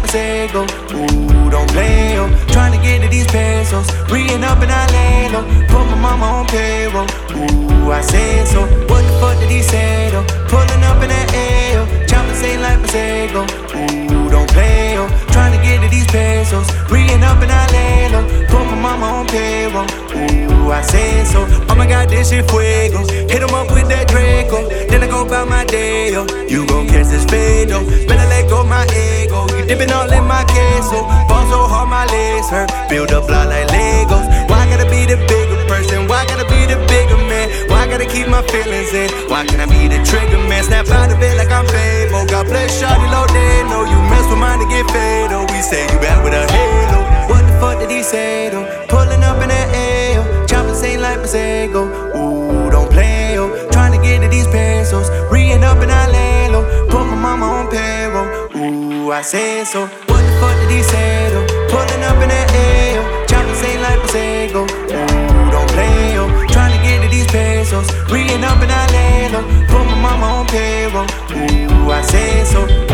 Pasego. Ooh, don't play, yo. Trying to get to these pesos. Reading up in Alelo. Put my mama on payroll. Ooh, I said so. What the fuck did he say, though? Pulling up in that AO. Choppers ain't like Pasego. Ooh, don't play, yo. Trying to get to these pesos. Reading up in Alelo. Put my mama on payroll. Ooh, I said so. Oh my god, this shit fuego. Hit him up with that Draco. Then I go about my day, yo. You gon' catch this fade, though. Better let go my ego. You dipping all in my queso. Ball so hard my legs hurt. Build up block like Legos. Why I gotta be the bigger person? Why I gotta be the bigger man? Why I gotta keep my feelings in? Why can't I be the trigger man? Snap out of it like I'm Fable. God bless shawty low day. No, you mess with mine to get fade. Oh, we say you back with a halo. What the fuck did he say, though? Pulling up in that AO. Choppers ain't like Pasego. Ooh, don't play, yo. Trying to get to these pesos. Reading up in Alelo. Put my mama on payroll. Ooh, I said so. What the fuck did he say, though? Pulling up in that AO. Choppers ain't like Pasego. Ooh, don't play, yo. Trying to get to these pesos. Reading up in Alelo. Put my mama on payroll. Ooh, I said so.